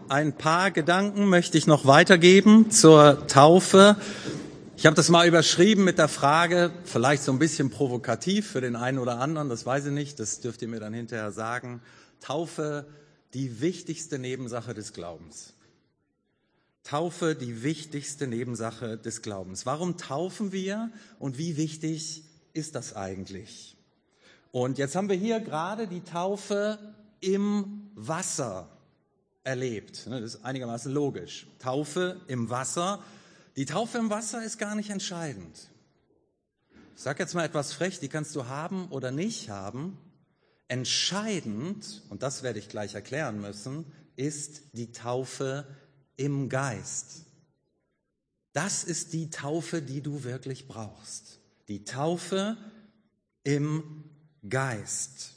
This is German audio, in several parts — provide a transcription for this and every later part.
ein paar Gedanken möchte ich noch weitergeben zur Taufe. Ich habe das mal überschrieben mit der Frage, vielleicht so ein bisschen provokativ für den einen oder anderen, das weiß ich nicht, das dürft ihr mir dann hinterher sagen. Taufe, die wichtigste Nebensache des Glaubens. Taufe, die wichtigste Nebensache des Glaubens. Warum taufen wir und wie wichtig ist das eigentlich? Und jetzt haben wir hier gerade die Taufe im Wasser erlebt. Das ist einigermaßen logisch. Taufe im Wasser. Die Taufe im Wasser ist gar nicht entscheidend. Ich sage jetzt mal etwas frech, die kannst du haben oder nicht haben. Entscheidend, und das werde ich gleich erklären müssen, ist die Taufe im Geist. Das ist die Taufe, die du wirklich brauchst. Die Taufe im Geist.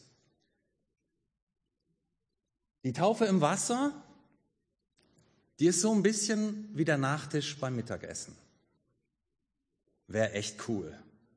Die Taufe im Wasser, die ist so ein bisschen wie der Nachtisch beim Mittagessen. Wäre echt cool.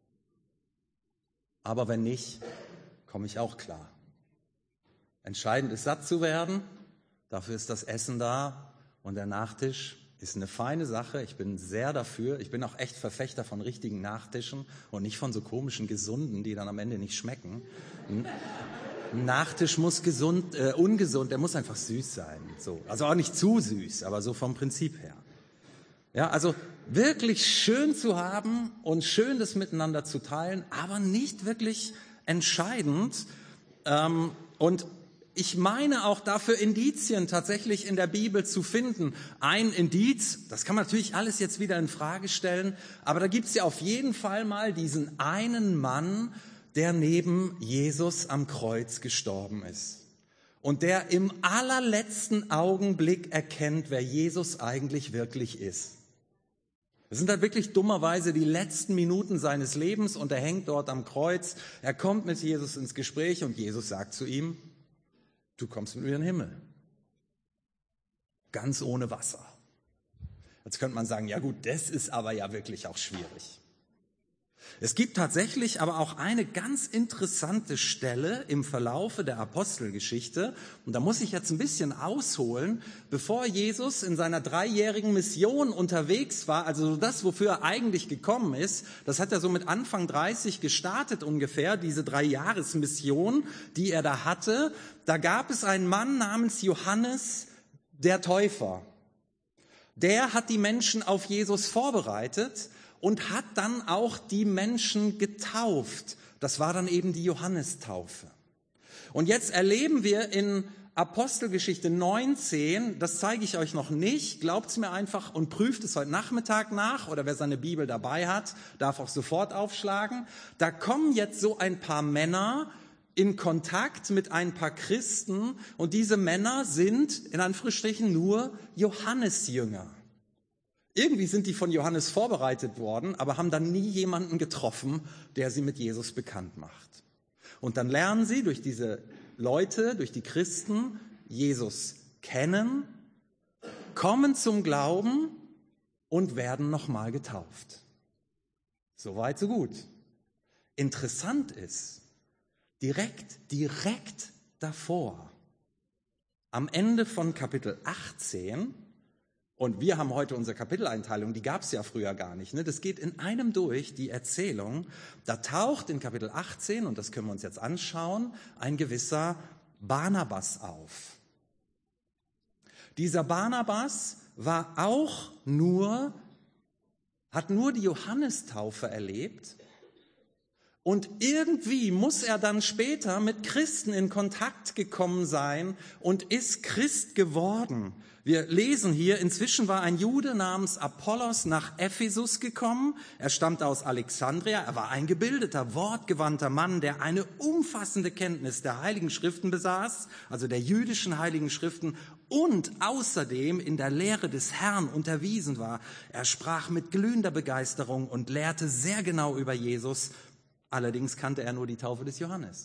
Aber wenn nicht, komme ich auch klar. Entscheidend ist, satt zu werden. Dafür ist das Essen da. Und der Nachtisch ist eine feine Sache. Ich bin sehr dafür. Ich bin auch echt Verfechter von richtigen Nachtischen und nicht von so komischen, gesunden, die dann am Ende nicht schmecken. Ein Nachtisch muss ungesund, der muss einfach süß sein. So. Also auch nicht zu süß, aber so vom Prinzip her. Ja, also wirklich schön zu haben und schön das miteinander zu teilen, aber nicht wirklich entscheidend. Und ich meine auch dafür Indizien tatsächlich in der Bibel zu finden. Ein Indiz, das kann man natürlich alles jetzt wieder in Frage stellen, aber da gibt es ja auf jeden Fall mal diesen einen Mann, der neben Jesus am Kreuz gestorben ist und der im allerletzten Augenblick erkennt, wer Jesus eigentlich wirklich ist. Das sind halt wirklich dummerweise die letzten Minuten seines Lebens und er hängt dort am Kreuz. Er kommt mit Jesus ins Gespräch und Jesus sagt zu ihm, du kommst mit mir in den Himmel. Ganz ohne Wasser. Jetzt könnte man sagen, ja gut, das ist aber ja wirklich auch schwierig. Es gibt tatsächlich aber auch eine ganz interessante Stelle im Verlaufe der Apostelgeschichte. Und da muss ich jetzt ein bisschen ausholen. Bevor Jesus in seiner 3-jährigen Mission unterwegs war, also das, wofür er eigentlich gekommen ist, das hat er so mit Anfang 30 gestartet ungefähr, diese 3-Jahres-Mission, die er da hatte. Da gab es einen Mann namens Johannes der Täufer. Der hat die Menschen auf Jesus vorbereitet und hat dann auch die Menschen getauft. Das war dann eben die Johannestaufe. Und jetzt erleben wir in Apostelgeschichte 19, das zeige ich euch noch nicht, glaubt es mir einfach und prüft es heute Nachmittag nach, oder wer seine Bibel dabei hat, darf auch sofort aufschlagen. Da kommen jetzt so ein paar Männer in Kontakt mit ein paar Christen und diese Männer sind in Anführungsstrichen nur Johannesjünger. Irgendwie sind die von Johannes vorbereitet worden, aber haben dann nie jemanden getroffen, der sie mit Jesus bekannt macht. Und dann lernen sie durch diese Leute, durch die Christen, Jesus kennen, kommen zum Glauben und werden nochmal getauft. Soweit, so gut. Interessant ist, direkt davor, am Ende von Kapitel 18, und wir haben heute unsere Kapiteleinteilung, die gab es ja früher gar nicht. Ne? Das geht in einem durch, die Erzählung. Da taucht in Kapitel 18, und das können wir uns jetzt anschauen, ein gewisser Barnabas auf. Dieser Barnabas hat nur die Johannestaufe erlebt. Und irgendwie muss er dann später mit Christen in Kontakt gekommen sein und ist Christ geworden. Wir lesen hier, inzwischen war ein Jude namens Apollos nach Ephesus gekommen. Er stammte aus Alexandria. Er war ein gebildeter, wortgewandter Mann, der eine umfassende Kenntnis der Heiligen Schriften besaß, also der jüdischen Heiligen Schriften, und außerdem in der Lehre des Herrn unterwiesen war. Er sprach mit glühender Begeisterung und lehrte sehr genau über Jesus. Allerdings kannte er nur die Taufe des Johannes.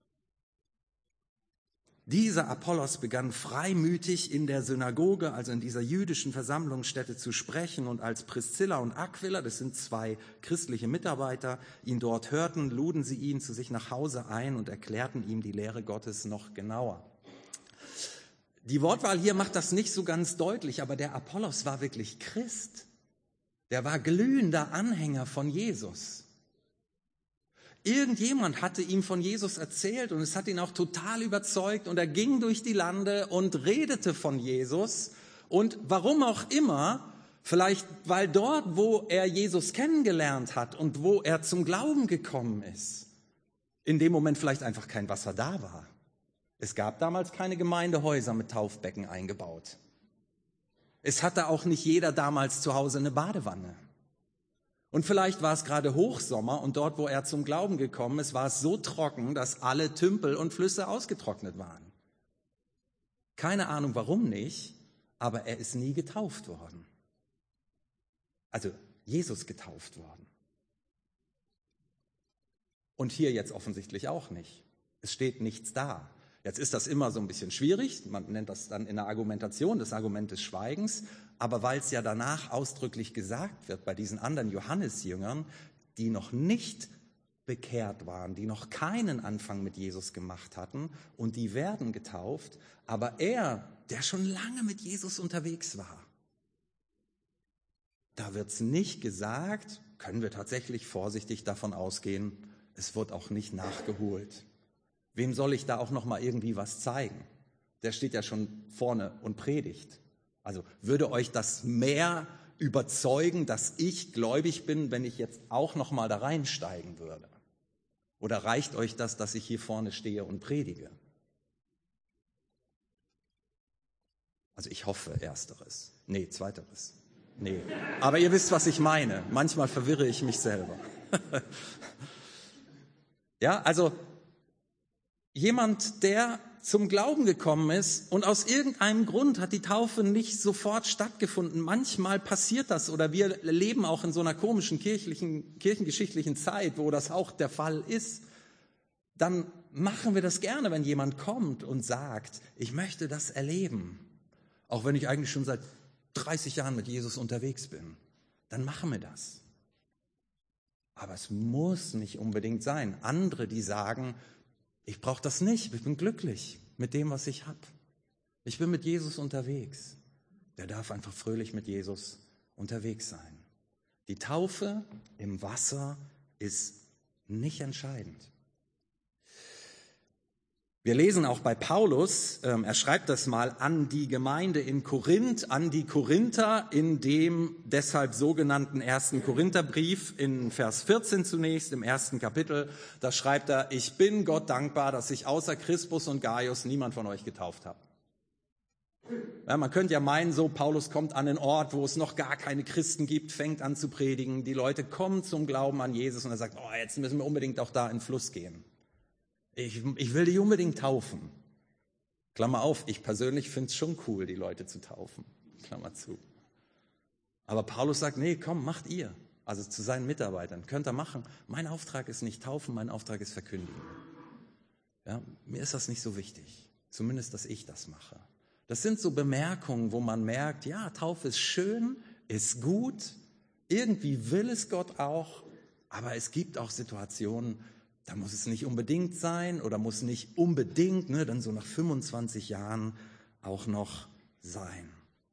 Dieser Apollos begann freimütig in der Synagoge, also in dieser jüdischen Versammlungsstätte, zu sprechen. Und als Priscilla und Aquila, das sind 2 christliche Mitarbeiter, ihn dort hörten, luden sie ihn zu sich nach Hause ein und erklärten ihm die Lehre Gottes noch genauer. Die Wortwahl hier macht das nicht so ganz deutlich, aber der Apollos war wirklich Christ. Der war glühender Anhänger von Jesus. Irgendjemand hatte ihm von Jesus erzählt und es hat ihn auch total überzeugt und er ging durch die Lande und redete von Jesus. Und warum auch immer, vielleicht weil dort, wo er Jesus kennengelernt hat und wo er zum Glauben gekommen ist, in dem Moment vielleicht einfach kein Wasser da war. Es gab damals keine Gemeindehäuser mit Taufbecken eingebaut. Es hatte auch nicht jeder damals zu Hause eine Badewanne. Und vielleicht war es gerade Hochsommer und dort, wo er zum Glauben gekommen ist, war es so trocken, dass alle Tümpel und Flüsse ausgetrocknet waren. Keine Ahnung, warum nicht, aber er ist nie getauft worden. Also Jesus getauft worden. Und hier jetzt offensichtlich auch nicht. Es steht nichts da. Jetzt ist das immer so ein bisschen schwierig, man nennt das dann in der Argumentation das Argument des Schweigens, aber weil es ja danach ausdrücklich gesagt wird bei diesen anderen Johannesjüngern, die noch nicht bekehrt waren, die noch keinen Anfang mit Jesus gemacht hatten und die werden getauft, aber er, der schon lange mit Jesus unterwegs war, da wird es nicht gesagt, können wir tatsächlich vorsichtig davon ausgehen, es wird auch nicht nachgeholt. Wem soll ich da auch noch mal irgendwie was zeigen? Der steht ja schon vorne und predigt. Also würde euch das mehr überzeugen, dass ich gläubig bin, wenn ich jetzt auch noch mal da reinsteigen würde? Oder reicht euch das, dass ich hier vorne stehe und predige? Also ich hoffe ersteres. Nee, zweiteres. Nee. Aber ihr wisst, was ich meine. Manchmal verwirre ich mich selber. Ja, also jemand, der zum Glauben gekommen ist und aus irgendeinem Grund hat die Taufe nicht sofort stattgefunden. Manchmal passiert das oder wir leben auch in so einer komischen kirchengeschichtlichen Zeit, wo das auch der Fall ist. Dann machen wir das gerne, wenn jemand kommt und sagt, ich möchte das erleben. Auch wenn ich eigentlich schon seit 30 Jahren mit Jesus unterwegs bin. Dann machen wir das. Aber es muss nicht unbedingt sein. Andere, die sagen, ich brauche das nicht, ich bin glücklich mit dem, was ich habe. Ich bin mit Jesus unterwegs. Der darf einfach fröhlich mit Jesus unterwegs sein. Die Taufe im Wasser ist nicht entscheidend. Wir lesen auch bei Paulus, er schreibt das mal an die Gemeinde in Korinth, an die Korinther, in dem deshalb sogenannten 1. Korintherbrief, in Vers 14 zunächst, im 1. Kapitel, da schreibt er, ich bin Gott dankbar, dass ich außer Crispus und Gaius niemand von euch getauft habe. Ja, man könnte ja meinen, so Paulus kommt an einen Ort, wo es noch gar keine Christen gibt, fängt an zu predigen, die Leute kommen zum Glauben an Jesus und er sagt, oh, jetzt müssen wir unbedingt auch da in den Fluss gehen. Ich will die unbedingt taufen. Klammer auf, ich persönlich finde es schon cool, die Leute zu taufen. Klammer zu. Aber Paulus sagt, nee, komm, macht ihr. Also zu seinen Mitarbeitern, könnt ihr machen. Mein Auftrag ist nicht taufen, mein Auftrag ist verkündigen. Ja, mir ist das nicht so wichtig. Zumindest, dass ich das mache. Das sind so Bemerkungen, wo man merkt, ja, Taufe ist schön, ist gut. Irgendwie will es Gott auch. Aber es gibt auch Situationen, da muss es nicht unbedingt sein oder muss nicht unbedingt, dann so nach 25 Jahren auch noch sein.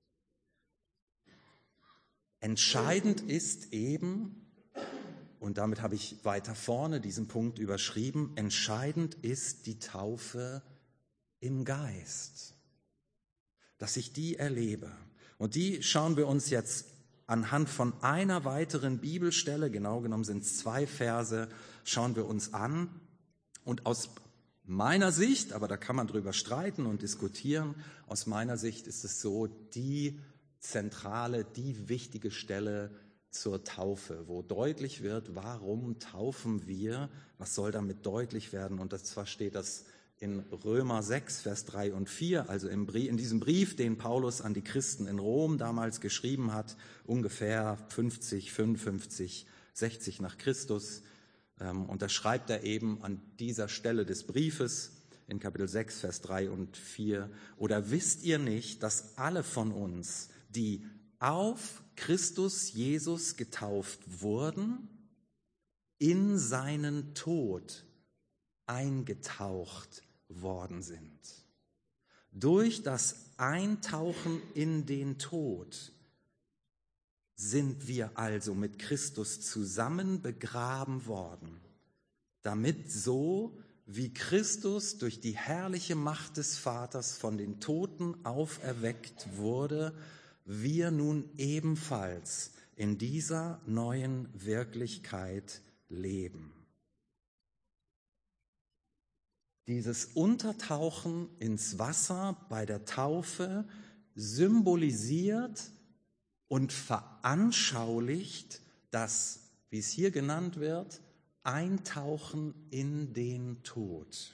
Entscheidend ist eben, und damit habe ich weiter vorne diesen Punkt überschrieben, entscheidend ist die Taufe im Geist, dass ich die erlebe. Und die schauen wir uns jetzt anhand von einer weiteren Bibelstelle, genau genommen sind es 2 Verse, schauen wir uns an. Und aus meiner Sicht, aber da kann man drüber streiten und diskutieren, aus meiner Sicht ist es so die zentrale, die wichtige Stelle zur Taufe, wo deutlich wird, warum taufen wir, was soll damit deutlich werden. Und zwar steht das in Römer 6, Vers 3 und 4, also in diesem Brief, den Paulus an die Christen in Rom damals geschrieben hat, ungefähr 50, 55, 60 nach Christus. Und da schreibt er eben an dieser Stelle des Briefes in Kapitel 6, Vers 3 und 4, oder wisst ihr nicht, dass alle von uns, die auf Christus Jesus getauft wurden, in seinen Tod eingetaucht worden sind. Durch das Eintauchen in den Tod sind wir also mit Christus zusammen begraben worden, damit so, wie Christus durch die herrliche Macht des Vaters von den Toten auferweckt wurde, wir nun ebenfalls in dieser neuen Wirklichkeit leben. Dieses Untertauchen ins Wasser bei der Taufe symbolisiert und veranschaulicht das, wie es hier genannt wird, Eintauchen in den Tod.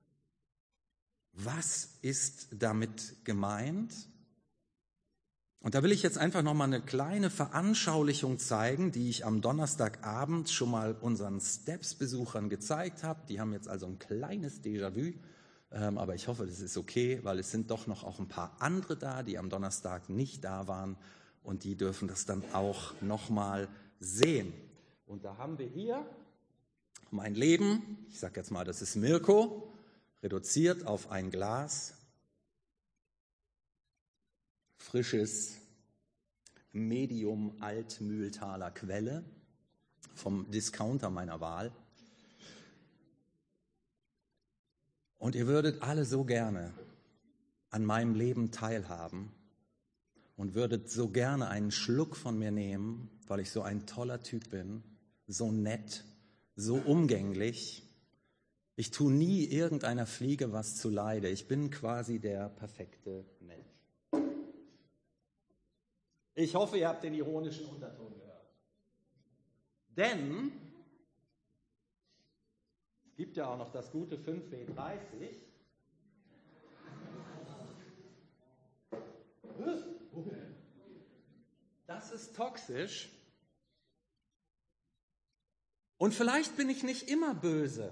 Was ist damit gemeint? Und da will ich jetzt einfach nochmal eine kleine Veranschaulichung zeigen, die ich am Donnerstagabend schon mal unseren Steps-Besuchern gezeigt habe. Die haben jetzt also ein kleines Déjà-vu, aber ich hoffe, das ist okay, weil es sind doch noch auch ein paar andere da, die am Donnerstag nicht da waren und die dürfen das dann auch nochmal sehen. Und da haben wir hier mein Leben, ich sage jetzt mal, das ist Mirko, reduziert auf ein Glas frisches Medium Altmühltaler Quelle vom Discounter meiner Wahl. Und ihr würdet alle so gerne an meinem Leben teilhaben und würdet so gerne einen Schluck von mir nehmen, weil ich so ein toller Typ bin, so nett, so umgänglich. Ich tue nie irgendeiner Fliege was zuleide. Ich bin quasi der perfekte Mensch. Ich hoffe, ihr habt den ironischen Unterton gehört. Denn es gibt ja auch noch das gute 5W30. Das ist toxisch. Und vielleicht bin ich nicht immer böse.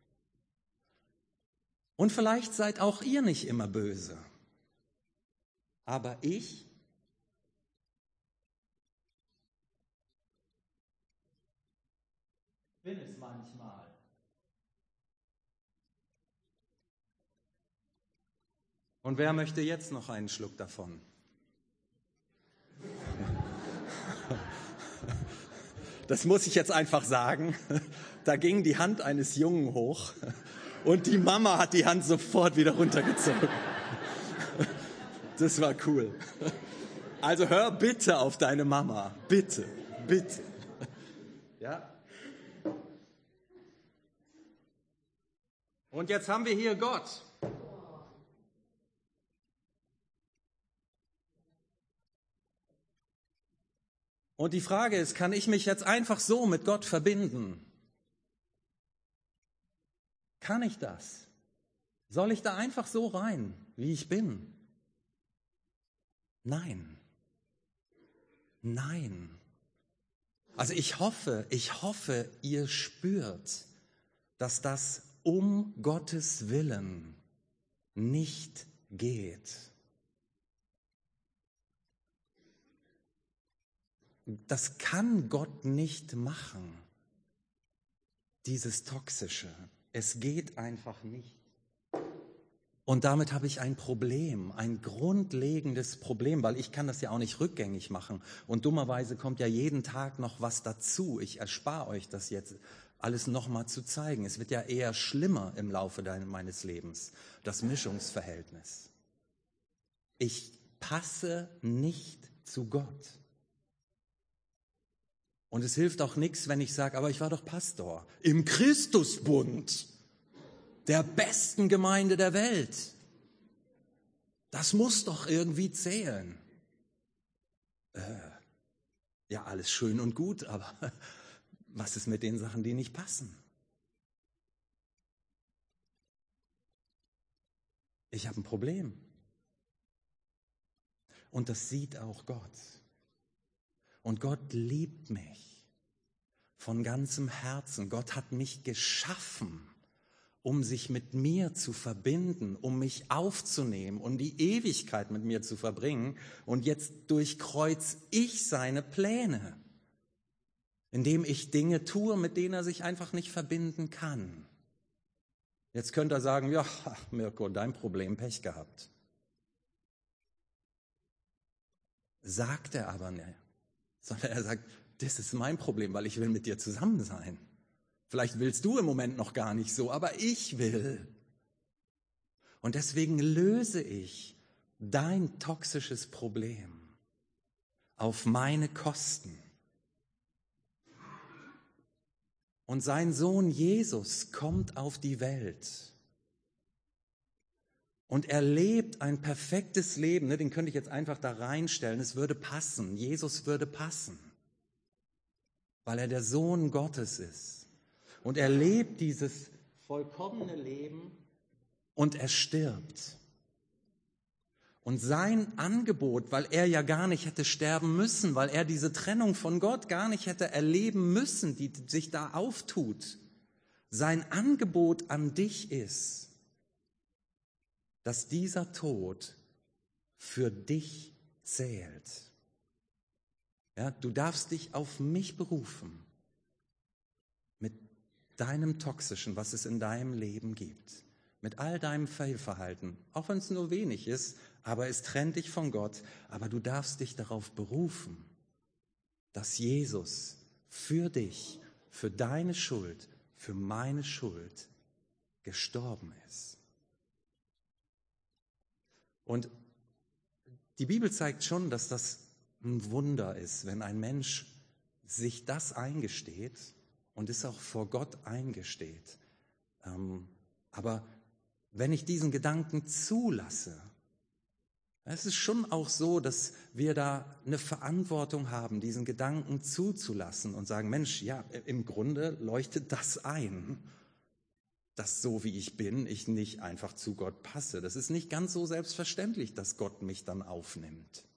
Und vielleicht seid auch ihr nicht immer böse. Aber ich bin es manchmal. Und wer möchte jetzt noch einen Schluck davon? Das muss ich jetzt einfach sagen. Da ging die Hand eines Jungen hoch und die Mama hat die Hand sofort wieder runtergezogen. Das war cool. Also hör bitte auf deine Mama. Bitte, bitte. Ja? Und jetzt haben wir hier Gott. Und die Frage ist, kann ich mich jetzt einfach so mit Gott verbinden? Kann ich das? Soll ich da einfach so rein, wie ich bin? Nein. Nein. Also ich hoffe, ihr spürt, dass das um Gottes Willen nicht geht. Das kann Gott nicht machen, dieses Toxische. Es geht einfach nicht. Und damit habe ich ein Problem, ein grundlegendes Problem, weil ich kann das ja auch nicht rückgängig machen. Und dummerweise kommt ja jeden Tag noch was dazu. Ich erspare euch das jetzt alles nochmal zu zeigen. Es wird ja eher schlimmer im Laufe meines Lebens, das Mischungsverhältnis. Ich passe nicht zu Gott. Und es hilft auch nichts, wenn ich sage, aber ich war doch Pastor im Christusbund, der besten Gemeinde der Welt. Das muss doch irgendwie zählen. Ja, alles schön und gut, aber was ist mit den Sachen, die nicht passen? Ich habe ein Problem. Und das sieht auch Gott. Und Gott liebt mich von ganzem Herzen. Gott hat mich geschaffen, um sich mit mir zu verbinden, um mich aufzunehmen, um die Ewigkeit mit mir zu verbringen. Und jetzt durchkreuz ich seine Pläne, indem ich Dinge tue, mit denen er sich einfach nicht verbinden kann. Jetzt könnte er sagen, ja, Mirko, dein Problem, Pech gehabt. sagt er aber nicht, sondern er sagt, das ist mein Problem, weil ich will mit dir zusammen sein. Vielleicht willst du im Moment noch gar nicht so, aber ich will. Und deswegen löse ich dein toxisches Problem auf meine Kosten. Und sein Sohn Jesus kommt auf die Welt. Und er lebt ein perfektes Leben. Den könnte ich jetzt einfach da reinstellen. Es würde passen. Jesus würde passen. Weil er der Sohn Gottes ist. Und er lebt dieses vollkommene Leben und er stirbt. Und sein Angebot, weil er ja gar nicht hätte sterben müssen, weil er diese Trennung von Gott gar nicht hätte erleben müssen, die sich da auftut. Sein Angebot an dich ist, dass dieser Tod für dich zählt. Ja, du darfst dich auf mich berufen, mit deinem Toxischen, was es in deinem Leben gibt, mit all deinem Fehlverhalten, auch wenn es nur wenig ist, aber es trennt dich von Gott. Aber du darfst dich darauf berufen, dass Jesus für dich, für deine Schuld, für meine Schuld gestorben ist. Und die Bibel zeigt schon, dass das ein Wunder ist, wenn ein Mensch sich das eingesteht und es auch vor Gott eingesteht. Aber wenn ich diesen Gedanken zulasse, es ist schon auch so, dass wir da eine Verantwortung haben, diesen Gedanken zuzulassen und sagen, Mensch, ja, im Grunde leuchtet das ein, dass so wie ich bin, ich nicht einfach zu Gott passe. Das ist nicht ganz so selbstverständlich, dass Gott mich dann aufnimmt.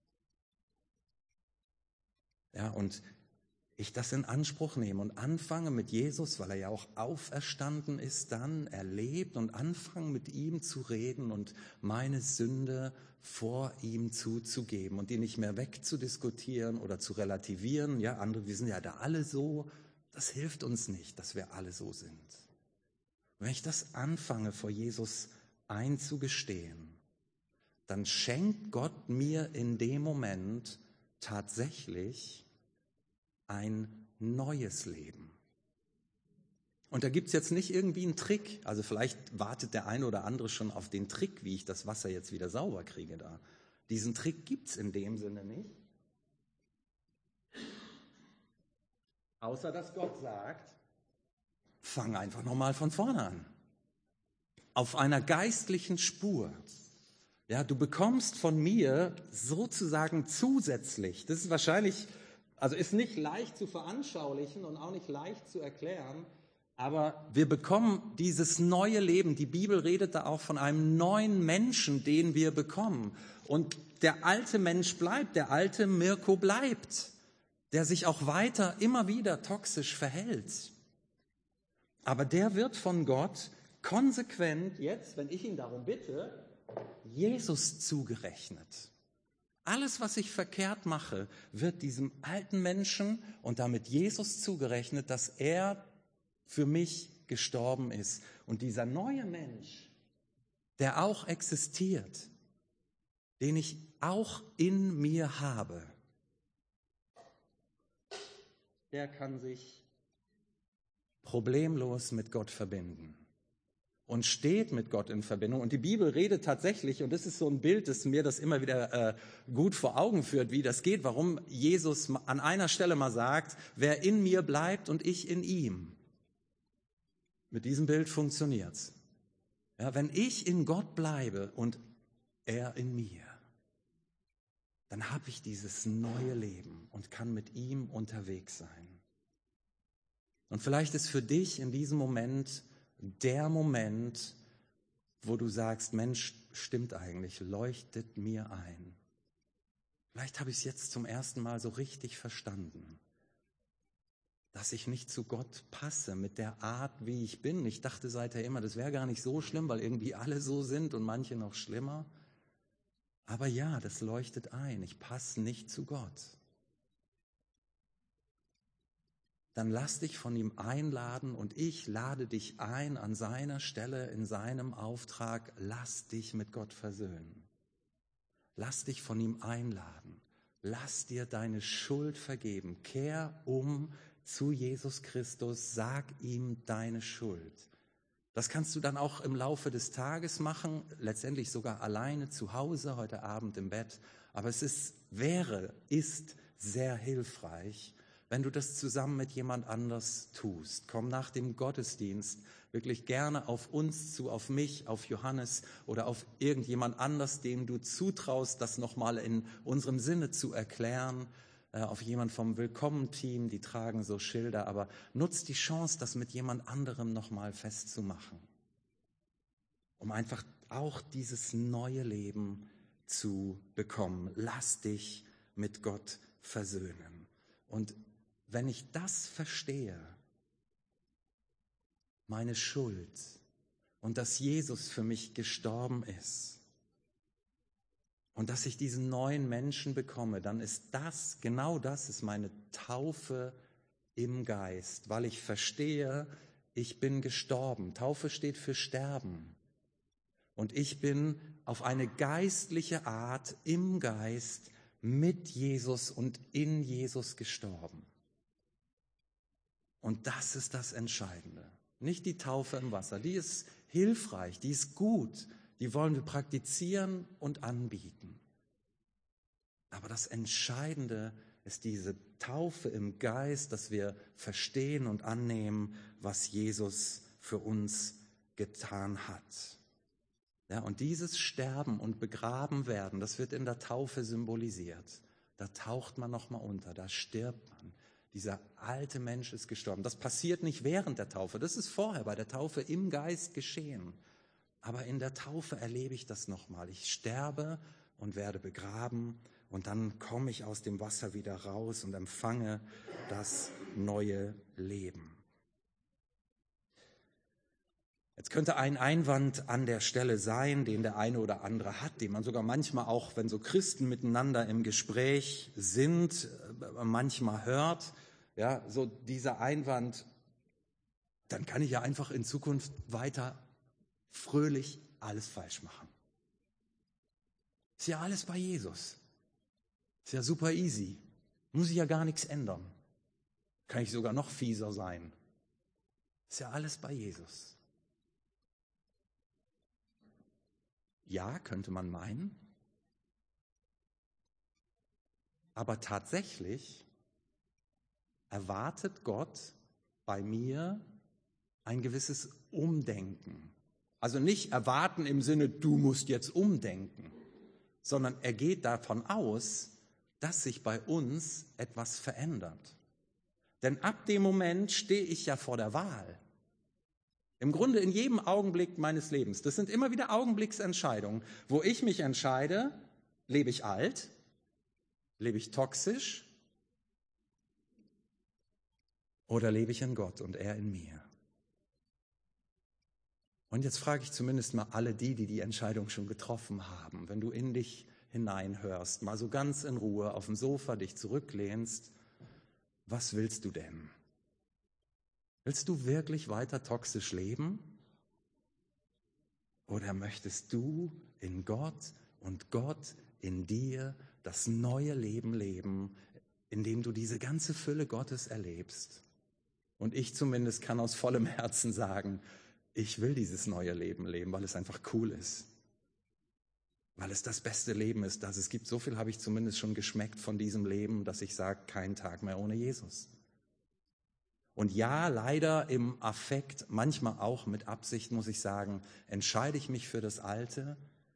Ja, und ich das in Anspruch nehme und anfange mit Jesus, weil er ja auch auferstanden ist, dann erlebt und anfange mit ihm zu reden und meine Sünde vor ihm zuzugeben und die nicht mehr wegzudiskutieren oder zu relativieren. Ja, andere, wir sind ja da alle so. Das hilft uns nicht, dass wir alle so sind. Wenn ich das anfange, vor Jesus einzugestehen, dann schenkt Gott mir in dem Moment tatsächlich ein neues Leben. Und da gibt es jetzt nicht irgendwie einen Trick. Also vielleicht wartet der eine oder andere schon auf den Trick, wie ich das Wasser jetzt wieder sauber kriege da. Diesen Trick gibt es in dem Sinne nicht. Außer dass Gott sagt, fang einfach nochmal von vorne an. Auf einer geistlichen Spur. Ja, du bekommst von mir sozusagen zusätzlich, das ist wahrscheinlich, also ist nicht leicht zu veranschaulichen und auch nicht leicht zu erklären, aber wir bekommen dieses neue Leben. Die Bibel redet da auch von einem neuen Menschen, den wir bekommen. Und der alte Mensch bleibt, der alte Mirko bleibt, der sich auch weiter immer wieder toxisch verhält. Aber der wird von Gott konsequent jetzt, wenn ich ihn darum bitte, Jesus zugerechnet. Alles, was ich verkehrt mache, wird diesem alten Menschen und damit Jesus zugerechnet, dass er für mich gestorben ist. Und dieser neue Mensch, der auch existiert, den ich auch in mir habe, der kann sich problemlos mit Gott verbinden und steht mit Gott in Verbindung. Und die Bibel redet tatsächlich, und das ist so ein Bild, das mir das immer wieder gut vor Augen führt, wie das geht, warum Jesus an einer Stelle mal sagt, wer in mir bleibt und ich in ihm. Mit diesem Bild funktioniert's. Ja, wenn ich in Gott bleibe und er in mir, dann habe ich dieses neue Leben und kann mit ihm unterwegs sein. Und vielleicht ist für dich in diesem Moment der Moment, wo du sagst, Mensch, stimmt eigentlich, leuchtet mir ein. Vielleicht habe ich es jetzt zum ersten Mal so richtig verstanden, dass ich nicht zu Gott passe mit der Art, wie ich bin. Ich dachte seither immer, das wäre gar nicht so schlimm, weil irgendwie alle so sind und manche noch schlimmer. Aber ja, das leuchtet ein, ich passe nicht zu Gott. Dann lass dich von ihm einladen und ich lade dich ein an seiner Stelle, in seinem Auftrag, lass dich mit Gott versöhnen. Lass dich von ihm einladen. Lass dir deine Schuld vergeben. Kehr um zu Jesus Christus, sag ihm deine Schuld. Das kannst du dann auch im Laufe des Tages machen, letztendlich sogar alleine zu Hause, heute Abend im Bett. Aber es ist sehr hilfreich, wenn du das zusammen mit jemand anders tust. Komm nach dem Gottesdienst wirklich gerne auf uns zu, auf mich, auf Johannes oder auf irgendjemand anders, dem du zutraust, das nochmal in unserem Sinne zu erklären, auf jemand vom Willkommen-Team, die tragen so Schilder, aber nutzt die Chance, das mit jemand anderem nochmal festzumachen, um einfach auch dieses neue Leben zu bekommen. Lass dich mit Gott versöhnen. Und wenn ich das verstehe, meine Schuld und dass Jesus für mich gestorben ist und dass ich diesen neuen Menschen bekomme, dann ist genau das ist meine Taufe im Geist, weil ich verstehe, ich bin gestorben. Taufe steht für Sterben. Und ich bin auf eine geistliche Art im Geist mit Jesus und in Jesus gestorben. Und das ist das Entscheidende. Nicht die Taufe im Wasser, die ist hilfreich, die ist gut, die wollen wir praktizieren und anbieten. Aber das Entscheidende ist diese Taufe im Geist, dass wir verstehen und annehmen, was Jesus für uns getan hat. Ja, und dieses Sterben und Begraben werden, das wird in der Taufe symbolisiert. Da taucht man nochmal unter, da stirbt man. Dieser alte Mensch ist gestorben. Das passiert nicht während der Taufe, das ist vorher bei der Taufe im Geist geschehen. Aber in der Taufe erlebe ich das nochmal. Ich sterbe und werde begraben und dann komme ich aus dem Wasser wieder raus und empfange das neue Leben. Jetzt könnte ein Einwand an der Stelle sein, den der eine oder andere hat, den man sogar manchmal auch, wenn so Christen miteinander im Gespräch sind, manchmal hört. Ja, so dieser Einwand, dann kann ich ja einfach in Zukunft weiter fröhlich alles falsch machen. Ist ja alles bei Jesus. Ist ja super easy. Muss ich ja gar nichts ändern. Kann ich sogar noch fieser sein. Ist ja alles bei Jesus. Ja, könnte man meinen. Aber tatsächlich erwartet Gott bei mir ein gewisses Umdenken. Also nicht erwarten im Sinne, du musst jetzt umdenken, sondern er geht davon aus, dass sich bei uns etwas verändert. Denn ab dem Moment stehe ich ja vor der Wahl. Im Grunde in jedem Augenblick meines Lebens. Das sind immer wieder Augenblicksentscheidungen, wo ich mich entscheide, lebe ich alt, lebe ich toxisch oder lebe ich in Gott und er in mir. Und jetzt frage ich zumindest mal alle die Entscheidung schon getroffen haben, wenn du in dich hineinhörst, mal so ganz in Ruhe auf dem Sofa dich zurücklehnst, was willst du denn? Willst du wirklich weiter toxisch leben? Oder möchtest du in Gott und Gott in dir das neue Leben leben, in dem du diese ganze Fülle Gottes erlebst? Und ich zumindest kann aus vollem Herzen sagen, ich will dieses neue Leben leben, weil es einfach cool ist. Weil es das beste Leben ist, das es gibt. So viel habe ich zumindest schon geschmeckt von diesem Leben, dass ich sage, kein Tag mehr ohne Jesus. Und ja, leider im Affekt, manchmal auch mit Absicht, muss ich sagen, entscheide ich mich für das Alte.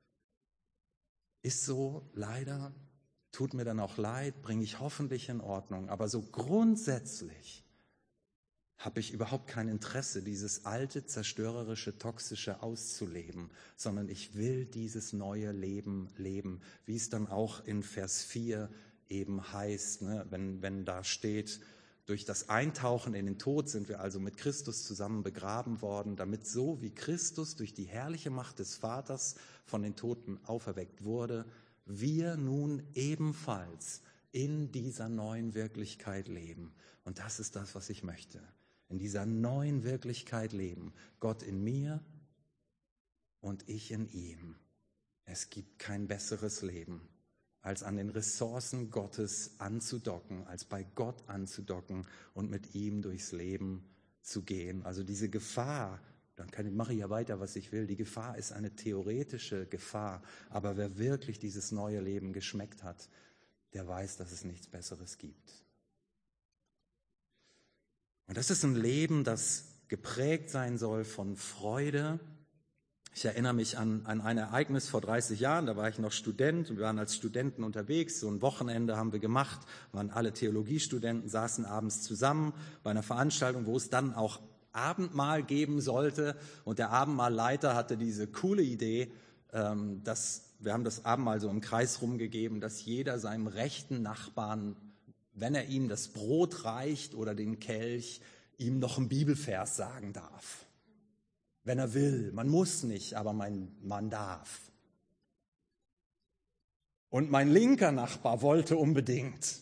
Ist so, leider, tut mir dann auch leid, bringe ich hoffentlich in Ordnung. Aber so grundsätzlich habe ich überhaupt kein Interesse, dieses alte, zerstörerische, toxische auszuleben, sondern ich will dieses neue Leben leben, wie es dann auch in Vers 4 eben heißt, ne? Wenn da steht, durch das Eintauchen in den Tod sind wir also mit Christus zusammen begraben worden, damit so wie Christus durch die herrliche Macht des Vaters von den Toten auferweckt wurde, wir nun ebenfalls in dieser neuen Wirklichkeit leben. Und das ist das, was ich möchte. In dieser neuen Wirklichkeit leben. Gott in mir und ich in ihm. Es gibt kein besseres Leben. als an den Ressourcen Gottes anzudocken, als bei Gott anzudocken und mit ihm durchs Leben zu gehen. Also diese Gefahr, mache ich ja weiter, was ich will, die Gefahr ist eine theoretische Gefahr, aber wer wirklich dieses neue Leben geschmeckt hat, der weiß, dass es nichts Besseres gibt. Und das ist ein Leben, das geprägt sein soll von Freude. Ich erinnere mich an ein Ereignis vor 30 Jahren, da war ich noch Student und wir waren als Studenten unterwegs. So ein Wochenende haben wir gemacht, waren alle Theologiestudenten, saßen abends zusammen bei einer Veranstaltung, wo es dann auch Abendmahl geben sollte. Und der Abendmahlleiter hatte diese coole Idee, wir haben das Abendmahl so im Kreis rumgegeben, dass jeder seinem rechten Nachbarn, wenn er ihm das Brot reicht oder den Kelch, ihm noch einen Bibelvers sagen darf. Wenn er will. Man muss nicht, aber man darf. Und mein linker Nachbar wollte unbedingt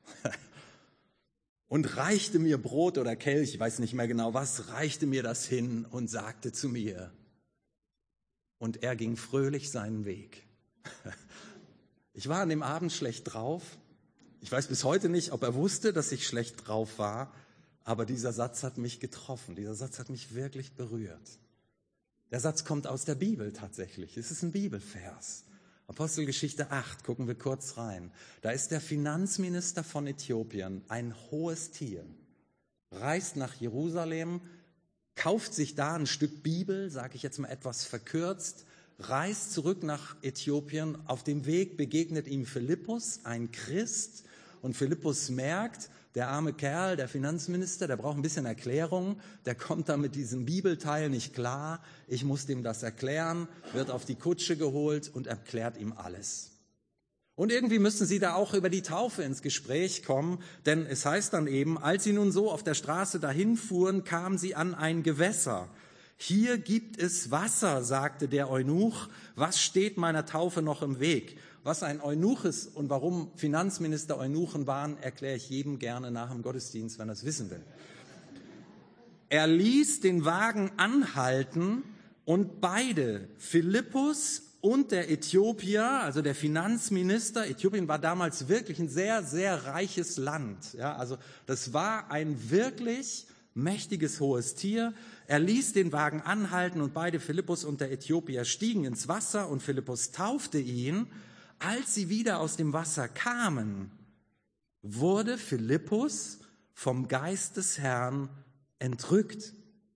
und reichte mir Brot oder Kelch, ich weiß nicht mehr genau was, reichte mir das hin und sagte zu mir. Und er ging fröhlich seinen Weg. Ich war an dem Abend schlecht drauf. Ich weiß bis heute nicht, ob er wusste, dass ich schlecht drauf war, aber dieser Satz hat mich getroffen. Dieser Satz hat mich wirklich berührt. Der Satz kommt aus der Bibel tatsächlich. Es ist ein Bibelvers. Apostelgeschichte 8, gucken wir kurz rein. Da ist der Finanzminister von Äthiopien, ein hohes Tier, reist nach Jerusalem, kauft sich da ein Stück Bibel, sage ich jetzt mal etwas verkürzt, reist zurück nach Äthiopien. Auf dem Weg begegnet ihm Philippus, ein Christ, und Philippus merkt, der arme Kerl, der Finanzminister, der braucht ein bisschen Erklärung, der kommt da mit diesem Bibelteil nicht klar. Ich muss dem das erklären, wird auf die Kutsche geholt und erklärt ihm alles. Und irgendwie müssen sie da auch über die Taufe ins Gespräch kommen, denn es heißt dann eben, als sie nun so auf der Straße dahin fuhren, kamen sie an ein Gewässer. Hier gibt es Wasser, sagte der Eunuch, was steht meiner Taufe noch im Weg? Was ein Eunuch ist und warum Finanzminister Eunuchen waren, erkläre ich jedem gerne nach dem Gottesdienst, wenn er es wissen will. Er ließ den Wagen anhalten und beide, Philippus und der Äthiopier, also der Finanzminister, Äthiopien war damals wirklich ein sehr, sehr reiches Land. Ja, also das war ein wirklich mächtiges hohes Tier. Er ließ den Wagen anhalten und beide, Philippus und der Äthiopier, stiegen ins Wasser und Philippus taufte ihn. Als sie wieder aus dem Wasser kamen, wurde Philippus vom Geist des Herrn entrückt.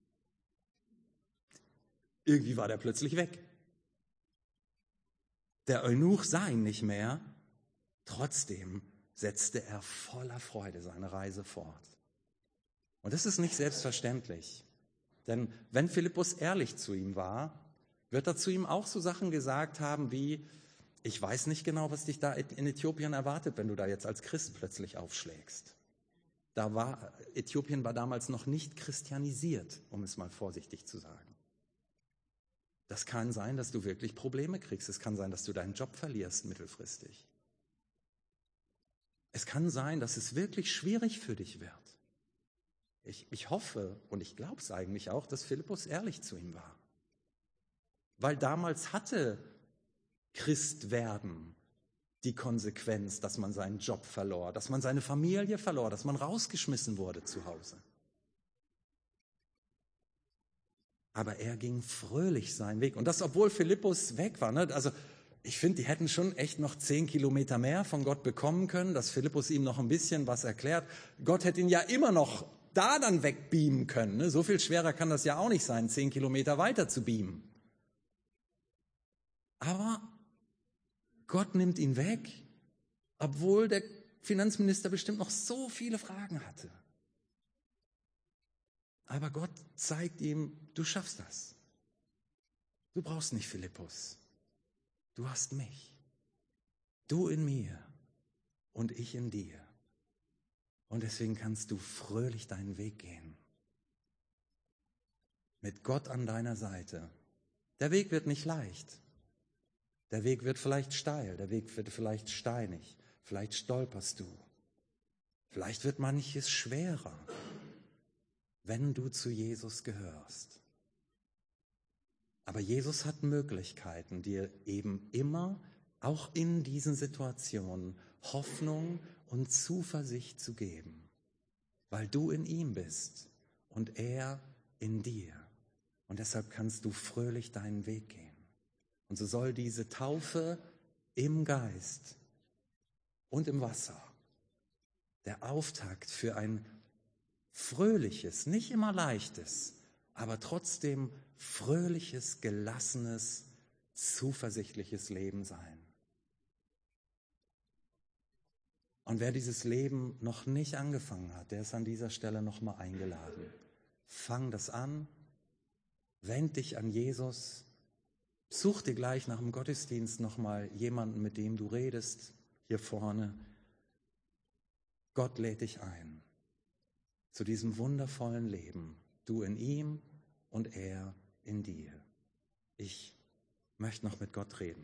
Irgendwie war der plötzlich weg. Der Eunuch sah ihn nicht mehr, trotzdem setzte er voller Freude seine Reise fort. Und das ist nicht selbstverständlich, denn wenn Philippus ehrlich zu ihm war, wird er zu ihm auch so Sachen gesagt haben wie, ich weiß nicht genau, was dich da in Äthiopien erwartet, wenn du da jetzt als Christ plötzlich aufschlägst. Äthiopien war damals noch nicht christianisiert, um es mal vorsichtig zu sagen. Das kann sein, dass du wirklich Probleme kriegst. Es kann sein, dass du deinen Job verlierst mittelfristig. Es kann sein, dass es wirklich schwierig für dich wird. Ich hoffe und ich glaube es eigentlich auch, dass Philippus ehrlich zu ihm war. Weil damals hatte Christwerden die Konsequenz, dass man seinen Job verlor, dass man seine Familie verlor, dass man rausgeschmissen wurde zu Hause. Aber er ging fröhlich seinen Weg. Und das, obwohl Philippus weg war. Ne? Also ich finde, die hätten schon echt noch 10 Kilometer mehr von Gott bekommen können, dass Philippus ihm noch ein bisschen was erklärt. Gott hätte ihn ja immer noch da dann wegbeamen können. Ne? So viel schwerer kann das ja auch nicht sein, 10 Kilometer weiter zu beamen. Aber Gott nimmt ihn weg, obwohl der Finanzminister bestimmt noch so viele Fragen hatte. Aber Gott zeigt ihm, du schaffst das. Du brauchst nicht Philippus. Du hast mich. Du in mir und ich in dir. Und deswegen kannst du fröhlich deinen Weg gehen. Mit Gott an deiner Seite. Der Weg wird nicht leicht. Der Weg wird vielleicht steil, der Weg wird vielleicht steinig, vielleicht stolperst du. Vielleicht wird manches schwerer, wenn du zu Jesus gehörst. Aber Jesus hat Möglichkeiten, dir eben immer auch in diesen Situationen Hoffnung und Zuversicht zu geben, weil du in ihm bist und er in dir. Und deshalb kannst du fröhlich deinen Weg gehen. Und so soll diese Taufe im Geist und im Wasser der Auftakt für ein fröhliches, nicht immer leichtes, aber trotzdem fröhliches, gelassenes, zuversichtliches Leben sein. Und wer dieses Leben noch nicht angefangen hat, der ist an dieser Stelle nochmal eingeladen. Fang das an, wend dich an Jesus, such dir gleich nach dem Gottesdienst nochmal jemanden, mit dem du redest, hier vorne. Gott lädt dich ein zu diesem wundervollen Leben, du in ihm und er in dir. Ich möchte noch mit Gott reden.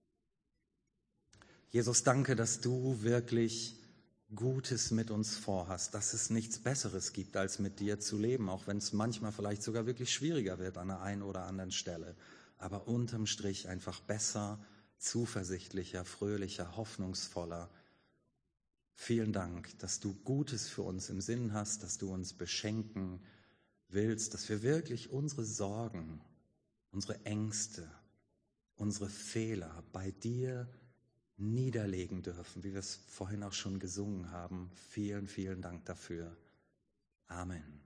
Jesus, danke, dass du wirklich Gutes mit uns vorhast, dass es nichts Besseres gibt, als mit dir zu leben, auch wenn es manchmal vielleicht sogar wirklich schwieriger wird an der einen oder anderen Stelle. Aber unterm Strich einfach besser, zuversichtlicher, fröhlicher, hoffnungsvoller. Vielen Dank, dass du Gutes für uns im Sinn hast, dass du uns beschenken willst, dass wir wirklich unsere Sorgen, unsere Ängste, unsere Fehler bei dir niederlegen dürfen, wie wir es vorhin auch schon gesungen haben. Vielen, vielen Dank dafür. Amen.